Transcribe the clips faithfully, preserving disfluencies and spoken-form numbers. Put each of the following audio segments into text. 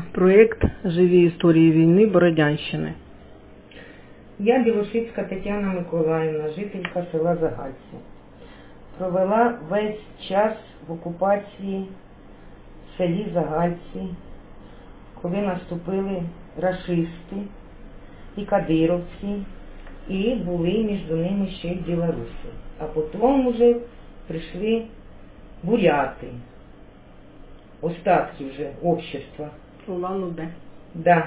Проєкт «Живі історії війни Бородянщини». Я, Білошицька Тетяна Миколаївна, жителька села Загальці. Провела весь час в окупації в селі Загальці, коли наступили рашисти і кадировці, і були між ними ще й білоруси. А потім вже прийшли буряти, остатки вже общества. Улан-Удэ. Да.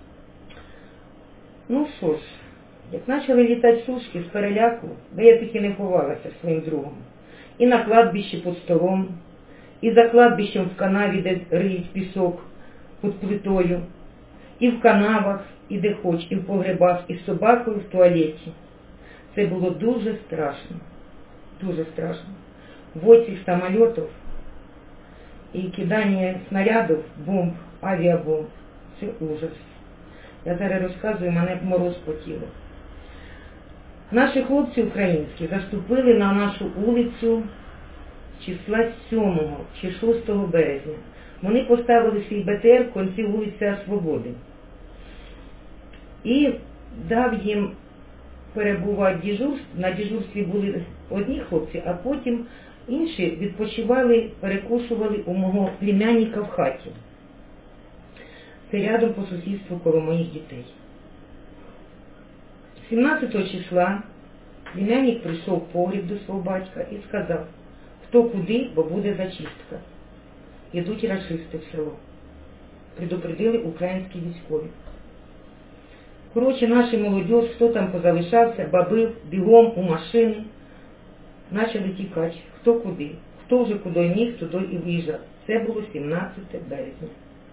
Ну що ж, як почали літати сушки з переляку, де я таки не ховалася своїм другом. І на кладбищі під столом, і за кладбищем в канаві, де риють пісок під плитою, і в канавах, і де хоч, і в погребах, і з собакою в туалеті. Це було дуже страшно, дуже страшно. Вой цих самолітів і кидання снарядів, бомб, авіабомб. Це ужас. Я зараз розказую, мене мороз по тілу. Наші хлопці українські заступили на нашу вулицю числа сьомого чи шостого березня. Вони поставили свій БТР в кінці вулиці Свободи. І дав їм перебувати дежурство. На дежурстві були одні хлопці, а потім інші відпочивали, перекушували у мого племянника в хаті. Це рядом по сусідству коло моїх дітей. сімнадцятого числа племянник прийшов в погріб до свого батька і сказав, хто куди, бо буде зачистка. Ідуть рашисти в село. Предупредили українські військові. Коротше, наші молодь, хто там позалишався, бабив, бігом у машини, почали тікати, хто куди. Хто вже куди міг, туди і виїжджав. Це було сімнадцяте березня.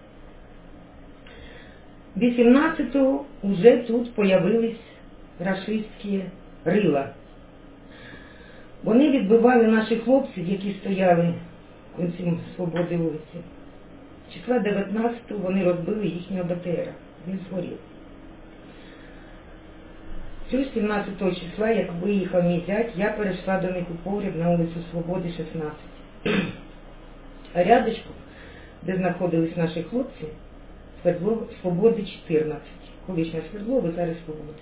вісімнадцятого вже тут появились рашистські рила. Вони відбивали наших хлопців, які стояли в кінці Свободи вулиці. Числа дев'ятнадцятого вони розбили їхнього БТРа. Він згорів. Цього сімнадцятого числа, як виїхав мій зять, я перейшла до них у погріб на вулицю Свободи, шістнадцять. А рядочку, де знаходились наші хлопці, Свердлов, Свободи, чотирнадцять. Колишня Свердлова, зараз Свободи.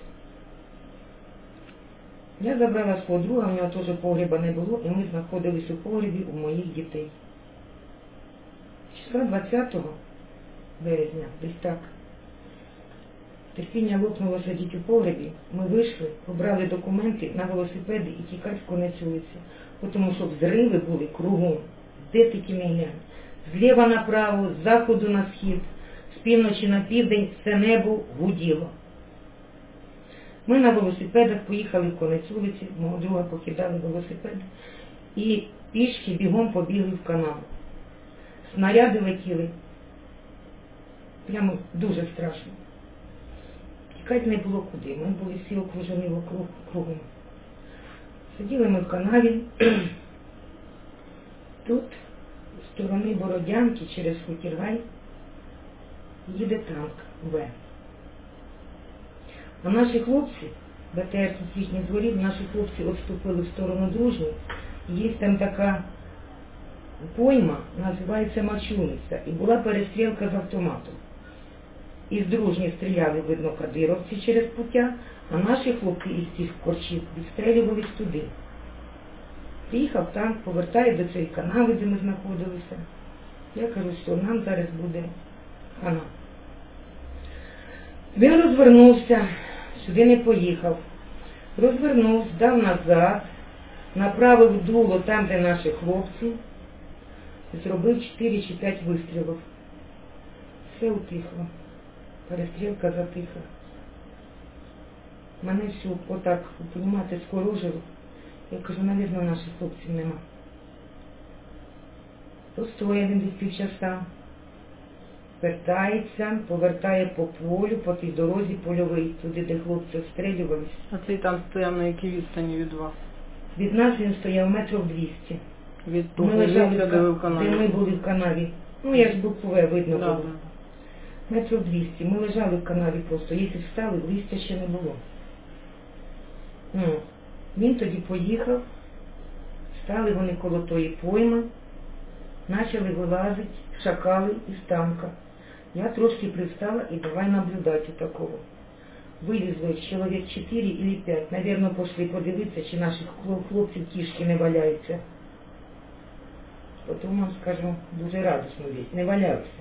Я забрала свого друга, у нього теж погреба не було, і ми знаходились у погребі у моїх дітей. Числа двадцятого березня, десь так. Терпіння лопнуло сидіти у погребі. Ми вийшли, побрали документи на велосипеди і тікати в конець вулиці. Тому що взриви були кругом. Де тільки не глянь. Зліва направо, з заходу на схід, з півночі на південь все небо гуділо. Ми на велосипедах поїхали в конець вулиці, мого друга покидали велосипед і пішки бігом побігли в канал. Снаряди летіли. Прямо дуже страшно. Тікати не було куди, ми були всі окружені вокруг, кругом. Сиділи ми в канаві. Тут, з сторони Бородянки, через Хутіргай, їде танк В. А наші хлопці, БТР тут їхній згорів, наші хлопці відступили в сторону Дружні. Є там така пойма, називається Мачуниця, і була перестрілка з автоматом. Із Дружні стріляли, видно, кадировці через пуття, а наші хлопці із цих корчів відстрілювались туди. Приїхав танк, повертає до цієї канави, де ми знаходилися. Я кажу, що нам зараз буде хана. Він розвернувся, сюди не поїхав. Розвернувся, дав назад, направив дуло там, де наші хлопці, зробив чотири чи п'ять вистрілів. Все утихло. Перестрілка затихла. Мене всю отак, понімаєте, скорожило. Я кажу, навірно, наших хлопців нема. Постояв він десь півчаса. Вертається, повертає по полю, по тій дорозі польовий, туди, де хлопці обстрілювались. А цей там стояв на якій відстані від вас? Від нас він стояв метрів двісті. Від того ми лежали, місця, де ви в канаві? Де ми були в канаві. Ну, як букву В видно да, було. Да. Метрів двісті. Ми лежали в канаві просто. Якщо встали, листя ще не було. Ну, він тоді поїхав, стали вони коло тої пойми, почали вилазити шакали із танка. Я трошки привстала и давай наблюдать у такого. Вилізли чоловік чотири или п'ять. Навірно, пішли подивитися, чи наших хлопців кішки не валяються. Потім вам скажу, дуже радісно вість, не валяються.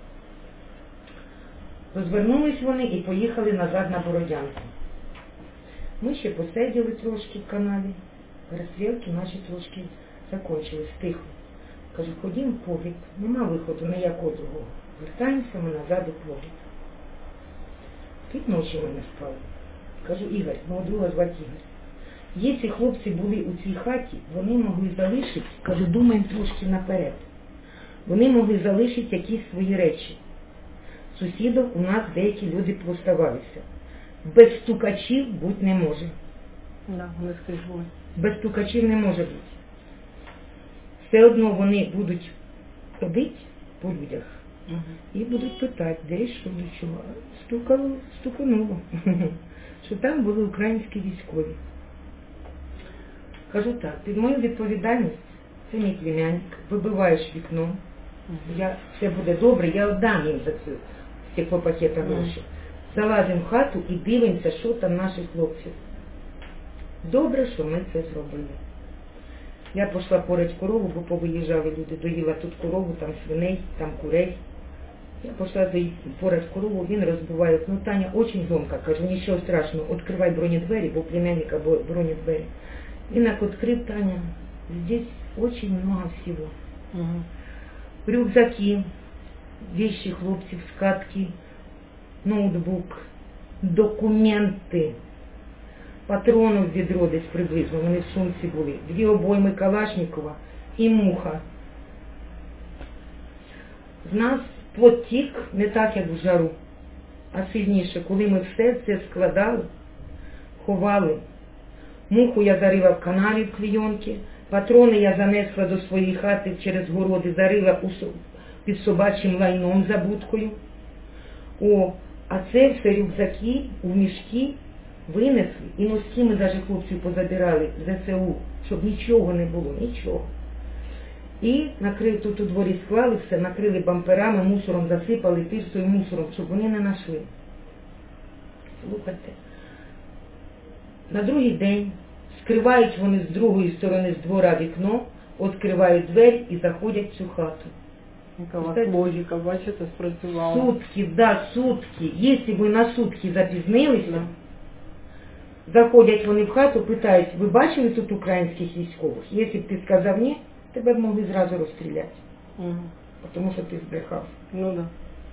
Розвернулись вони і поїхали назад на Бородянку. Ми ще посиділи трошки в каналі. Перестрілки наші трошки закончились, тихо. Кажу, ходім в погріб, нема виходу ніякого другого. Вертаємося ми назад у погріб. Тут ночі ми не спали. Кажу, Ігор, мого друга звати Ігор. Якщо хлопці були у цій хаті, вони могли залишити, кажу, думаємо трошки наперед. Вони могли залишити якісь свої речі. Сусідів у нас деякі люди поставалися. Без стукачів бути не може. Да, вони скрізь були. Без стукачів не може бути. Все одно вони будуть ходити по людях. Угу. І будуть питати, де що, нічого. Стукало, стукануло. Що там були українські військові. Кажу так, під мою відповідальність, це мій племянник, вибиваєш вікно, угу. я, все буде добре, я віддам їм за це стеклопакета гроші. Залазимо в хату і дивимося, що там наших хлопців. Добре, що ми це зробили. Я пішла порати корову, бо повиїжджали люди, доїла тут корову, там свиней, там курей. Я пішла порати корову, він розбиває, ну Таня, дуже громко, кажу, нічого страшного, відкривай бронедвері, бо у племянника бронедвері. Він як відкрив, Таня, здесь очень много всего. Угу. Рюкзаки, вещи хлопців, скатки, ноутбук, документи, патронів відро десь приблизно, вони в сумці були, дві обойми Калашникова і муха. З нас потік не так, як в жару, а сильніше, коли ми все це складали, ховали. Муху я зарила в каналі в клейонки, патрони я занесла до своєї хати через городи, зарила під собачим лайном за будкою. О, а це все рюкзаки у мішки винесли, і носки ми навіть хлопців позабирали з ЗСУ, щоб нічого не було, нічого. І накрили, тут у дворі склали все, накрили бамперами, мусором засипали, тирсою мусором, щоб вони не знайшли. Слухайте. На другий день скривають вони з другої сторони з двора вікно, відкривають двері і заходять в цю хату. Яка у вас логіка, бачите, спрацювала. Сутки, да, сутки. Якщо ви на сутки запізнилися, заходять вони в хату, питають, ви бачили тут українських військових? Якщо б ти сказав ні, тебе б могли зразу розстріляти. Угу. Тому що ти збрехав. Ну да.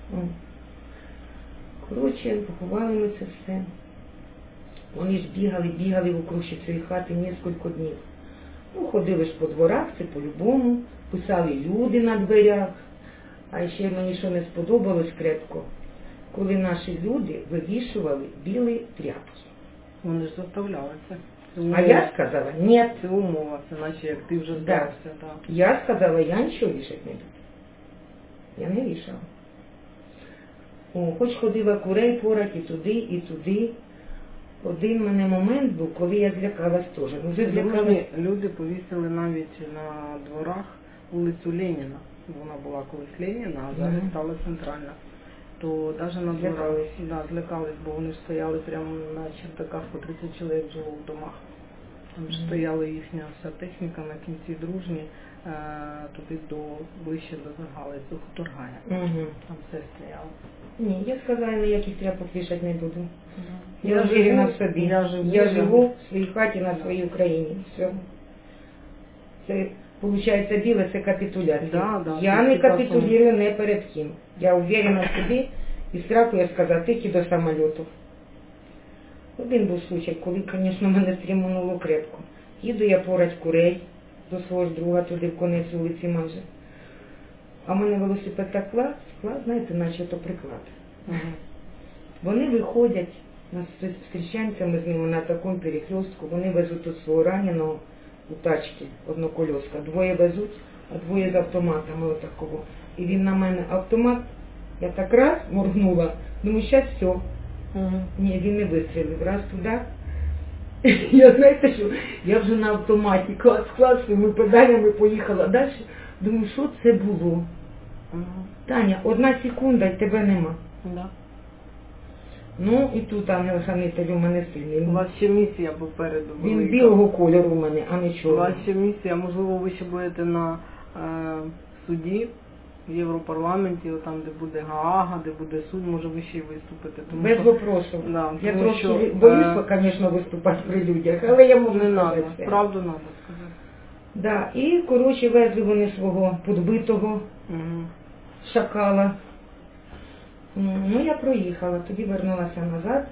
Коротше, поховали ми це все. Вони ж бігали, бігали вокруг цієї хати кілька днів. Ну, ходили ж по дворах, це по-любому, писали люди на дверях. А ще мені що не сподобалось крепко, коли наші люди вивішували білі тряпки. Вони ж заставляли це. А я сказала, ні. Це умова, це наче як ти вже здався. Да. Так. Я сказала, я нічого вішати не буду. Я не вішала. О, хоч ходила курей порати і туди, і туди. Один в мене момент був, коли я злякалась теж. Ну, вже злякалась. Люди повісили навіть на дворах вулицю Леніна. Вона була колись Леніна, а зараз mm-hmm. стала центральна. То навіть на дворах да, злякались, бо вони ж стояли прямо на чердаках, по тридцять чоловік жило в домах. Там ж mm-hmm. стояла їхня вся техніка на кінці Дружні, е, туди до, ближче до Загалиці, у Хуторгая. Mm-hmm. Там все стояло. Ні, я сказала, ніяких тряпок вішати не буду. Mm-hmm. Я, я вірена в собі. Я живу, я живу в своїй хаті на своїй Україні. Все. Це, виходить, біле, це капітуляція. Да, да, я не капітулюю не перед ким. Я уверена в собі і страху я сказала, тільки до самольоту. Один був случай, коли, звісно, мене стрімануло крепко. Їду я порать курей до свого ж друга, туди в конець вулиці майже. А в мене велосипед так клас, клас, знаєте, наче то приклад. Ага. Вони виходять, зустрічаємося ми з ними на такому перехрестку, вони везуть тут свого раненого у тачці, однокольоска. Двоє везуть, а двоє з автоматами отакого. І він на мене автомат, я так раз моргнула, думаю, зараз все. Ага. Ні, він не вистрілив, раз туди. Я, знаєте, що я вже на автоматі, клас, клас, ми педалями поїхала далі. Думаю, що це було? Угу. Таня, одна секунда і тебе нема. Да. Ну і тут ангел-хранитель у мене сильний. У вас ще місія попереду Він велика. білого кольору у мене, а не У чорного. вас ще місія, можливо, ви ще будете на е, суді в Європарламенті, там, де буде Гаага, де буде суд, може ви ще й виступите. Тому Без що, вопросу. да, Я тому трошки що, боюсь, е, звісно, виступати при людях, але я можу не сказати треба, все. правду треба сказати. Да. І, коротше, везли вони свого подбитого Угу. шакала. Ну, я проїхала, тоді вернулася назад.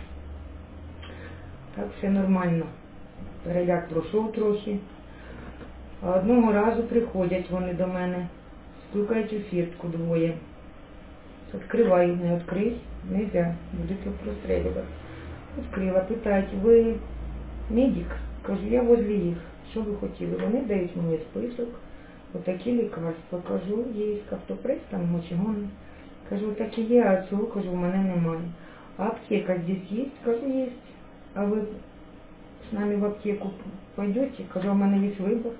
Так, все нормально. Переляк пройшов трохи. А одного разу приходять вони до мене, стукають у фіртку двоє. Відкриваю, не відкрий, нельзя, будете прострелювати. Відкрила, питають, ви медик? Кажу, я возле їх. Що ви хотіли? Вони дають мені список, отакі лікарства. Кажу, є каптопрес, там мочегон. Кажу, так і є, а цього, кажу, в мене немає. А аптека здесь є? Кажу, є. А ви з нами в аптеку пойдете? Кажу, у мене є вибір.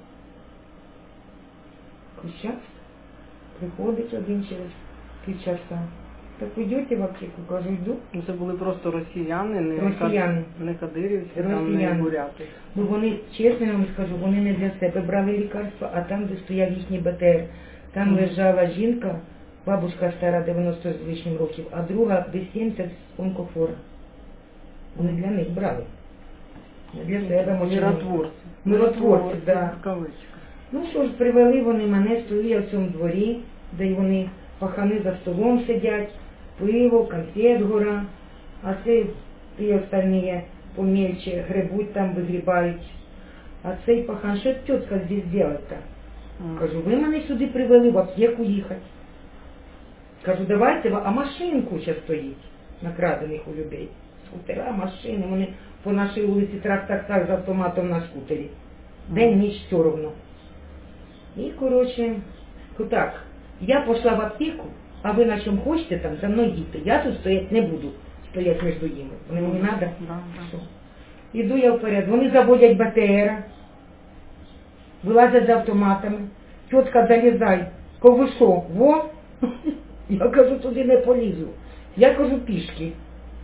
Кажу, зараз приходить один через півчаса. Так йдете в аптеку? Кажу, йду. Ну, це були просто росіяни, не, Росіяни. Кад... не кадирівці, там, не Росіяни. буряти. Ну вони, чесно я вам скажу, вони не для себе брали лікарства, а там, де стояв їхній БТР, там Мгм. лежала жінка, бабушка стара, дев'яносто з лишнім років, а друга десь сімдесят з онкофора. Вони для них брали. Не для себе, може. Миротворці. Миротворці, да. в кавичках. Ну що ж, привели вони мене, стою я в цьому дворі, де вони пахани за столом сидять, пиво, конфет гора, а це ті остальні помельче грибуть там, вигрібають. А цей пахан, що тітка здесь делать-то? Мгм. Кажу, ви мене сюди привели в аптеку їхати. Кажу, давайте, а машинку ще стоїть, накрадених у людей. Скутера, машини, вони по нашій вулиці трак-так-так з автоматом на скутері. День, ніч, все равно. І, коротше, так, я пішла в аптеку, а ви на чому хочете там, за мною їдьте. Я тут стоять не буду, стоять між ними. Вони мені треба. Да, да. Що? Іду я вперед, вони заводять БТР, вилазять з автоматами. Тітка, залізай, кажу, що, во? Я кажу, туди не полізу. Я кажу, пішки.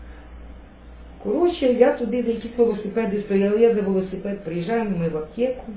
Коротше, я туди, де якісь велосипеди стояли, я за велосипед приїжджаю, ми в аптеку.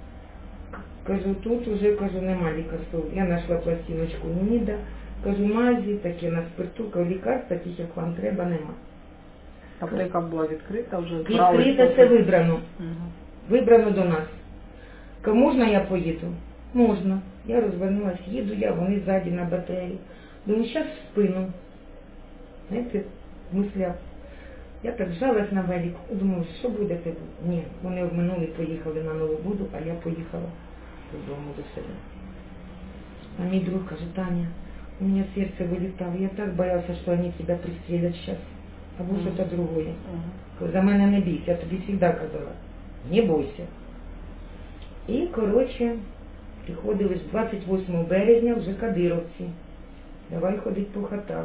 Кажу, тут уже, кажу, нема лікарства. Я знайшла пластиночку Ніда. Кажу, мазі, таке на спирту, кажу, лікарств таких, як вам треба, нема. Аптека була відкрита вже. Відкрите, це вибрано. Угу. Вибрано до нас. Кажу, можна я поїду? Можна. Я розвернулась, їду я, вони ззаді на батареї. Думаю, зараз в спину. Знаєте, в мислях. Я так жалась на велику, думаю, що будете? Ні, вони обминули, поїхали на Нову Буду, а я поїхала додому до себе. А мій друг каже, Таня, у мене серце вилітало, я так боявся, що вони тебе пристрелять зараз. Або mm-hmm. що-то другое. Mm-hmm. За мене не бійся, я тобі завжди казала, не бойся. І, коротше, приходили ж двадцять восьмого березня вже кадировці. Давай ходить по хатах.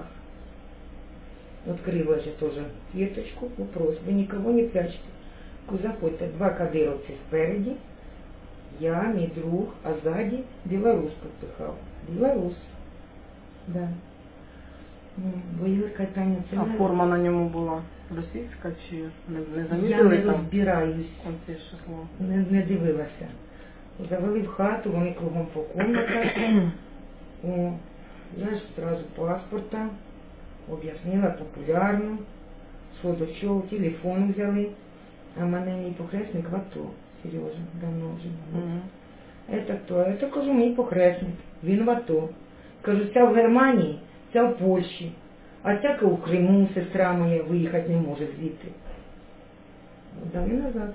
Открыла же тоже фирточку, вопрос, вы никого не прячете. Заходьте, два кадировцы спереди, я, мой друг, а сзади белорус подпихал. Белорус, да. Боюсь, Таня, це А не... форма на ньому була російська чи не, не Я замітили не там? розбираюсь, Оце число. не, не дивилася. Завели в хату, вони кругом по комнатах. О, я ж одразу паспорта. Об'яснила популярно, що до чого, телефон взяли, а мене мій похресник в АТО, Сережа, давно вже. Mm-hmm. Це хто? Це, кажу, мій похресник, він в АТО. Кажу, ця в Германії, ця в Польщі, а ця у Криму, сестра моя, виїхати не може звідти. Дали назад.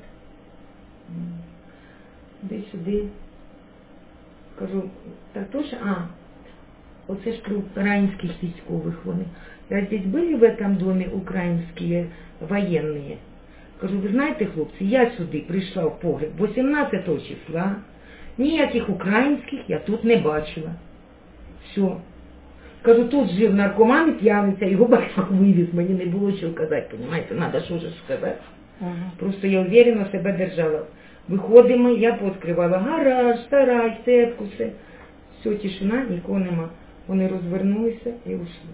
Десь сюди. Кажу, так точно, а, оце ж про українських військових вони. А здесь были в этом доме украинские военные? Кажу, ви знаєте, хлопці, я сюди прийшла в погреб вісімнадцятого числа, ніяких українських я тут не бачила. Все. Кажу, тут жив наркоман і п'яниця, його батько вивіз, мені не було що казати, понимаєте, треба що ж сказати. Ага. Просто я уверенно себе держала. Виходимо, я пооткривала гараж, сарай, сетку, все. Все, тишина, нікого нема. Вони розвернулися і ушли.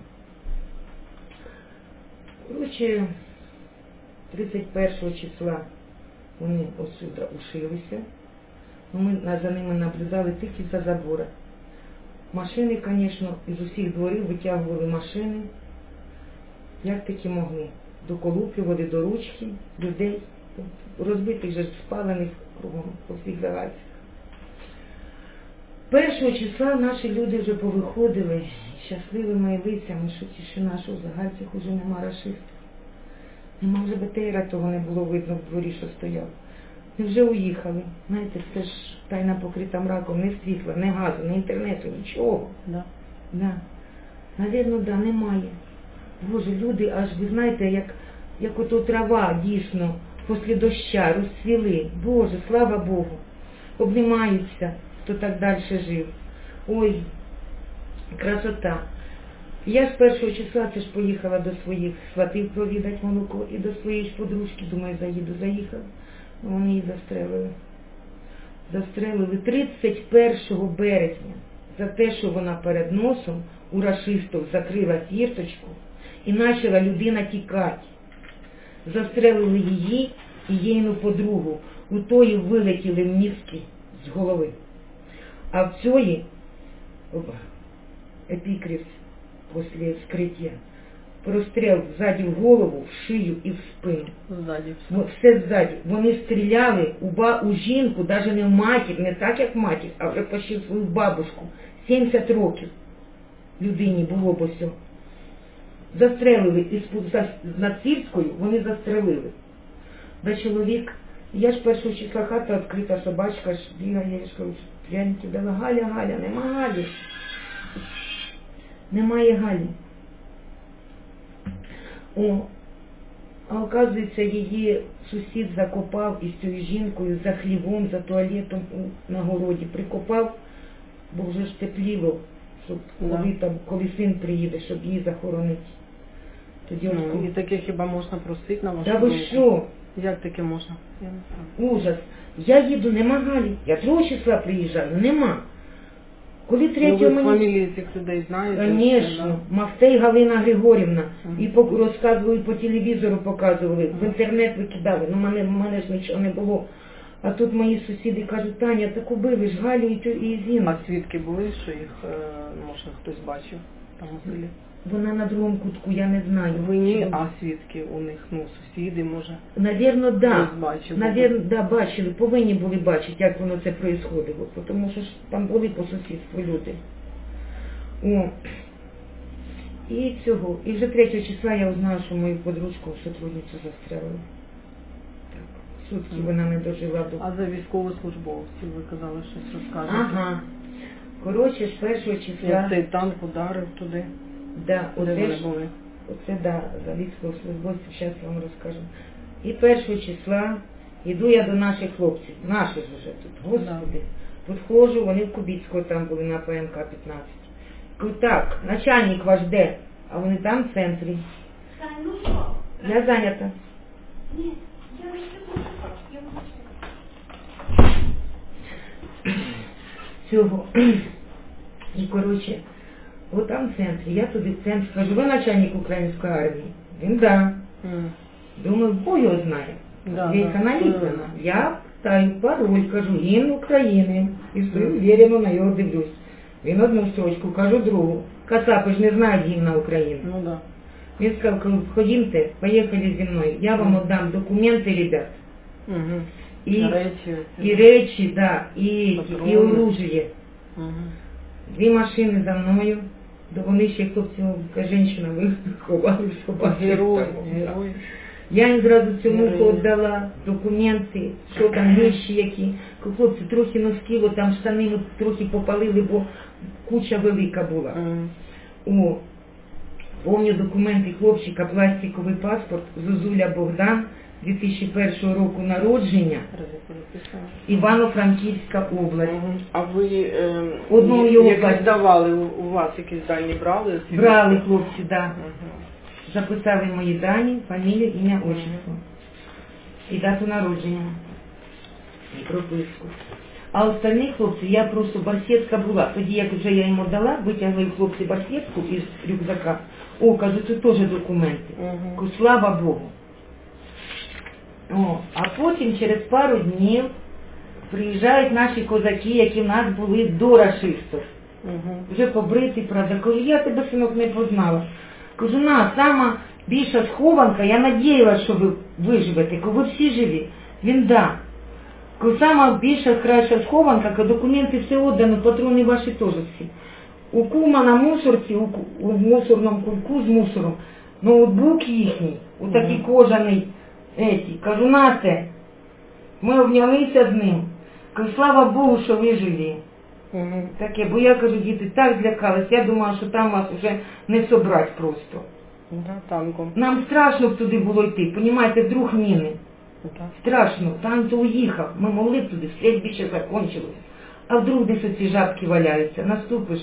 Коротше, тридцять першого числа вони отсюда ушилися. Ми за ними наблюдали тільки за забора. Машини, звісно, із усіх дворів витягували машини, як таки могли. Доколуплювали до ручки людей, розбитих же спалених кругом по всіх загальцях. Першого числа наші люди вже повиходили щасливими лицями, що тишина, що в загальцях уже нема рашистів. Нема вже БТРа, того не було видно в дворі, що стояв. Ми вже уїхали. Знаєте, це ж тайна покрита мраком, не світла, не газу, не інтернету, нічого. Да. Да. Навірно, да, немає. Боже, люди аж, ви знаєте, як, як ото трава дійсно після доща розцвіли. Боже, слава Богу. Обнімаються, хто так далі жив. Ой, красота. Я з першого числа це ж поїхала до своїх сватів провідати молоко і до своєї ж подружки, думаю, заїду, заїхала. Вони її застрелили. Застрелили тридцять першого березня за те, що вона перед носом у рашистів закрила фірточку і почала людина тікати. Застрелили її і їйну подругу. У тої вилетіли мізки з голови. А в цієї епікрис після вскриття простріл ззаді в голову, в шию і в спину. Ззаді. Все ззаді. Вони стріляли у, ба... у жінку, навіть не в матір, не так як матір, а вже почти свою бабушку. сімдесят років людині було б все. Застрелили із над Сільською, вони застрелили. Да чоловік, я ж першого числа хата відкрита, собачка ж бігає, я ж кажу, пряники дала, Галя, Галя, нема Галі. Немає Галі. О, а оказується, її сусід закопав із цією жінкою за хлівом, за туалетом на городі. Прикопав, бо вже ж тепліло, щоб Да. коли, там, коли син приїде, щоб її захоронити. Тоді Ну, ось- і таке хіба можна простити на вашу Та ви думку? що? Як таке можна? Я не знаю. Ужас. Я їду, нема Галі. Я другого числа приїжджаю, нема. Коли Ну, третього ви мені... фамілії цих людей знаєте? Конечно, Мавтей Галина Григорівна. Мгм. І по, розказували, по телевізору показували, в інтернет викидали. Ну, мене, мене ж нічого не було. А тут мої сусіди кажуть, Таня, так убили ж Галю і, тю- і Зіну. А свідки були, що їх, е, може, хтось бачив там у селі? Вона на другому кутку, я не знаю. Ви ні, Чи- а свідки у них, ну, сусіди, може, Навірно, да. хтось бачив. Навірно, да, бачили, повинні були бачити, як воно це происходило, тому що ж там були по сусідству люди. О. І цього. І вже третього числа я узнала, що мою подружку, сотрудницю застрелили. Так, сутки вона не дожила до... А за військовослужбовців ви казали, щось розкажете? Ага. Коротше, з першого числа... Як цей танк ударив туди? Да, Де оце, вони ж, були? оце да, за військовослужбовців, зараз вам розкажу. І першого числа йду я до наших хлопців, наших вже тут, господи. Підходжу, вони в Кубіцького там були на П М К п'ятнадцять. Кажу, так, начальник ваш де? А вони там в центрі. Сань, ну що? Я зайнята. Ні, я не буду шукати, я буду шукати. Цього. І, коротше, от там в центрі, я туди в центр, кажу, ви начальник української армії? Він, да. М. Думаю, бо його знає. Да, Війка да. наліплена. Я питаю пароль, кажу, гімн України. І стою вірено на його дивлюсь. Він одну строчку, кажу другу. Кацапи ж не знають гімна України. Ну да. Він сказав, кажу, ходімте, поїхали зі мною. Я вам віддам документи, ребят. Угу. І, Речі. і речі, да, і, і Патрони. оружие. Угу. Дві машини за мною. До вони ще хлопці, яка жінка, ви ховали собаки. Герой, Там, да. герой. Я їм зразу цю Герой. муку віддала, документи, що там, вещи які. Кажу, хлопці, трохи носки, от там штани ми трохи попалили, бо куча велика була. М. О, повні документи хлопчика, пластиковий паспорт, Зозуля Богдан, дві тисячі першого року народження, Раз я переписала. Івано-Франківська область. Мгм. А ви е, Одного є- його якось бачу. давали, у у вас якісь дані брали? Брали хлопці, да. Мгм. Записали мої дані, фамілію, ім'я, отчество. І дату народження. І прописку. А остальних хлопців я просто барсетка була. Тоді, як вже я йому дала, витягли хлопці барсетку із рюкзака. О, кажу, це теж документи. Угу. Кажу, слава Богу. О, а потім через пару днів приїжджають наші козаки, які в нас були до рашистів. Угу. Вже побриті, правда. Кажу, я тебе, синок, не познала. Кажу, на, сама більша схованка, я надіялася, що ви виживете. Кажу, ви всі живі? Він, да. Кажу, сама більша, краща схованка, кажу, документи все віддано, патрони ваші теж всі. У кума на мусорці, у, у мусорному кульку з мусором, ноутбук їхній, у такий кожаний, еті. Кажу, на це, ми обнялися з ним. Кажу, слава Богу, що ви живі. Угу. Таке, бо я кажу, діти так злякались, я думала, що там вас вже не собрать просто. Да, танком. Нам страшно б туди було йти, понімаєте, вдруг міни. Да. Страшно, танк то уїхав, ми могли б туди, стрільбище закончилось. А вдруг десь оці жабки валяються, наступиш.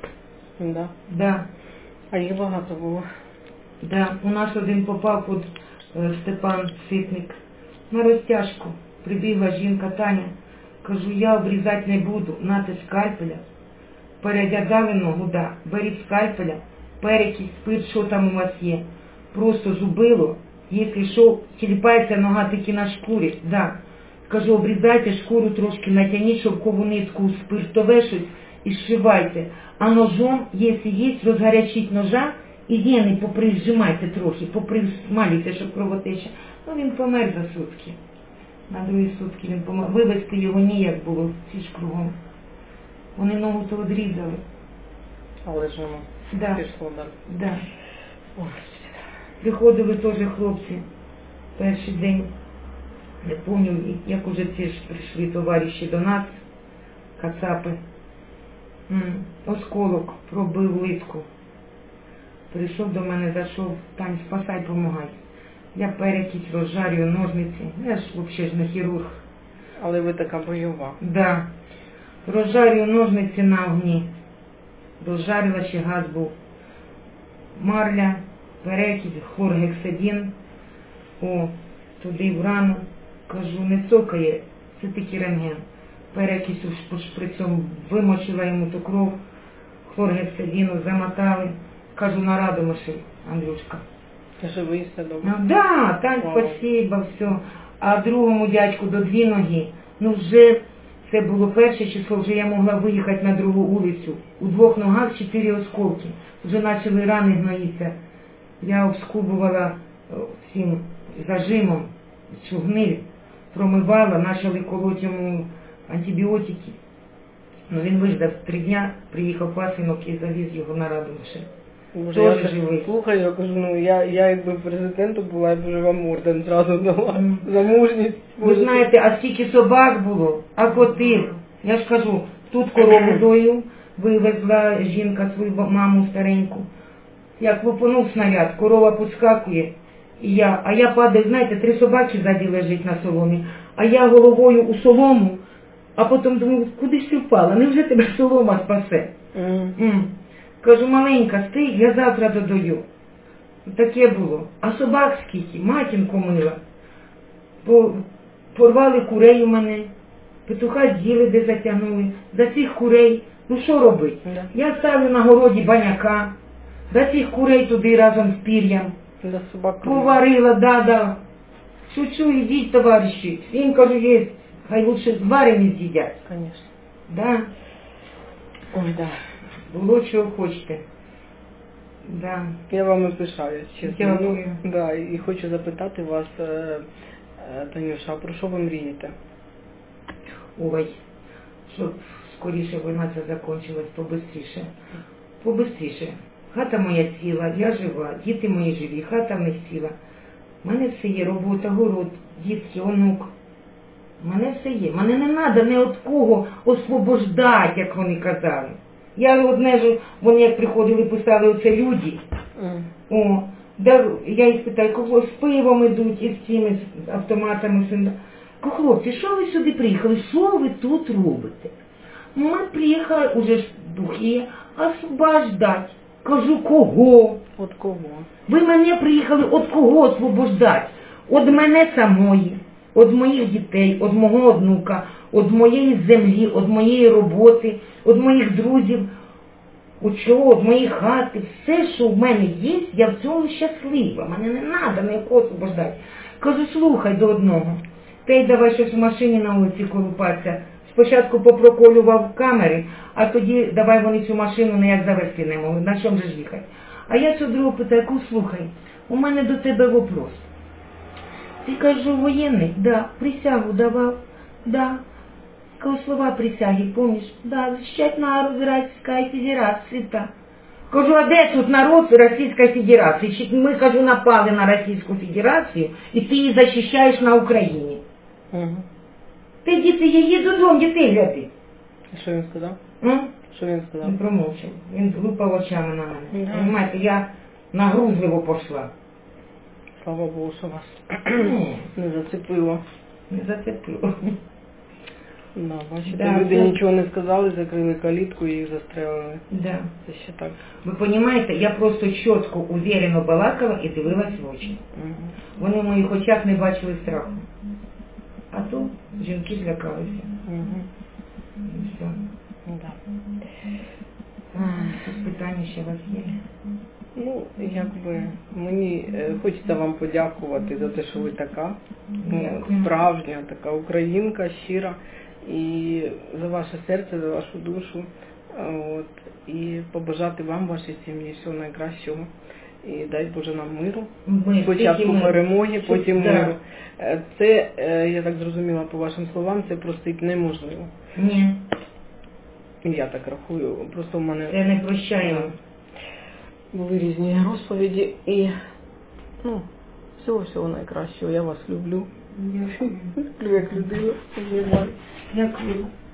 Да. Да, А їх багато було. да. У нас один попав під е, Степан Ситник на розтяжку. Прибігла жінка Таня. Кажу, я обрізати не буду, нате скальпеля. Перев'язали ногу, да. Беріть скальпеля, перекись, спирт, що там у вас є. Просто зубило, якщо що, тіліпається нога тільки на шкурі, да. Кажу, обрізайте шкуру трошки, натягніть шовкову нитку, спиртове щось і зшивайте. А ножом, якщо є, розгарячіть ножа і вени поприжимайте трохи, поприсмалюйте, щоб кровотеча. Ну він помер за сутки. На другі сутки він помер. Вивезти його ніяк було, всі ж кругом. Вони ногу то відрізали. Але ж воно Да. пішло далі. Да. Ой. Приходили теж хлопці перший день. Не пам'ятаю, як уже ці ж прийшли товариші до нас, кацапи. М, Осколок пробив литку. Прийшов до мене, зайшов, Тань, спасай, помагай. Я перекись розжарюю ножниці. Я ж взагалі ж не хірург. Але ви така бойова. Да. Розжарюю ножниці на огні. Розжарила, ще газ був. Марля, перекись, хлоргексидин. О, туди в рану. Кажу, не цокає, це тільки рентген. Перекись під шприцом, вимочила йому ту кров, хлоргексидину замотали. Кажу, на раду машин, Андрюшка. Живий все добре. Ну, да, Тань, Вау. спасибо, все. А другому дядьку до дві ноги, ну вже, це було перше число, вже я могла виїхати на другу вулицю. У двох ногах чотири осколки. Вже почали рани гноїться. Я обскубувала е, всім зажимом, що гниль, промивала, почали колоть йому антибіотики. Ну він виждав три дня, приїхав пасинок і завіз його на раду машин. Боже, я Тоже так живий. слухаю, я кажу, ну я, я якби президентом була, я б вже вам орден зразу дала. Мгм. За мужність. Ви знаєте, а скільки собак було, а котів. Я ж кажу, тут корову дою, вивезла жінка свою маму стареньку. Як лупанув снаряд, корова підскакує, і я, а я падаю, знаєте, три собаки ззаді лежить на соломі, а я головою у солому, а потім думаю, куди ж ти впала, невже тебе солома спасе? Мгм. М. Кажу, маленька, стій, я завтра додаю. Таке було. А собак скільки, матінку мила. По- Порвали курей у мене, петуха з'їли, де затягнули. За цих курей, ну що робить? Да. Я ставлю на городі баняка, за цих курей туди разом з пір'ям. Для собак. Поварила, да-да. Шучу, ідіть, товариші. Всім кажу, є, хай лучше зварені з'їдять. Конечно. Да. Ой, да. Було чого хочете. Да. Я вами пишаюсь, чесно. Дякую. Ну, да, і хочу запитати вас, е, е, Танюша, а про що ви мрієте? Ой, щоб скоріше війна ця закінчилась, побистріше. Побистріше. Хата моя ціла, я жива, діти мої живі, хата в них ціла. У мене все є, робота, город, дітки, онук. У мене все є. Мене не треба ні від кого освобождати, як вони казали. Я одне ж, вони як приходили, писали оце люди. Mm. О, да, я їх питаю, кого з пивом ідуть, і з цими з автоматами. Кажу, хлопці, що ви сюди приїхали? Що ви тут робите? Ми приїхали, уже ж духи, освобождати. Кажу, кого? От кого? Ви мене приїхали від кого освобождати? Від мене самої. від моїх дітей, від мого онука, від моєї землі, від моєї роботи, від моїх друзів, від чого, від моєї хати. Все, що в мене є, я в цьому щаслива. Мене не треба ніякого освобождати. Кажу, слухай до одного. Ти давай щось в машині на вулиці колупатися. Спочатку попроколював камери, а тоді давай вони цю машину ніяк завести не могли. На чому же ж їхати? А я цього другого питаю, слухай, у мене до тебе вопрос. Ти, кажу, воєнний? Да. Присягу давав? Да. Кажу, слова присяги, помніш? Да. Защищать народ Російської Федерації. Кажу, а де тут народ Російської Федерації? Ми, кажу, напали на Російську Федерацію, і ти її захищаєш на Україні. Угу. Ти, діти, її додому, дітей гляди. Що він сказав? М? Що він сказав? Він промовчав. Він глупав очами на мене. Да. Понимаєте, я нагрузливо пішла. Слава Богу, що вас Ні, не зацепило. не зацепило. Да, бачите, Да, люди це- нічого не сказали, закрили калітку і їх застрелили. Да. Це ще так. Ви розумієте, я просто чітко, уверено балакала і дивилась в очі. Угу. Вони в моїх очах не бачили страху. А то жінки злякалися. Угу. І все. Да. Тут питання ще у вас є? Ну, якби мені е, хочеться вам подякувати за те, що ви така ну, Дякую. справжня, така українка, щира, і за ваше серце, за вашу душу. А, От, і побажати вам, вашій сім'ї, всього найкращого. І дай Боже нам миру. Ми Спочатку тільки ми. перемоги, Щоб- потім да. миру. Е, Це, е, я так зрозуміла по вашим словам, це простити неможливо. Ні, Я так рахую. Просто в мене це не прощаємо. були різні розповіді і ну, всього-всього найкращого. Я вас люблю. Дякую. Люблю як людину. Дякую.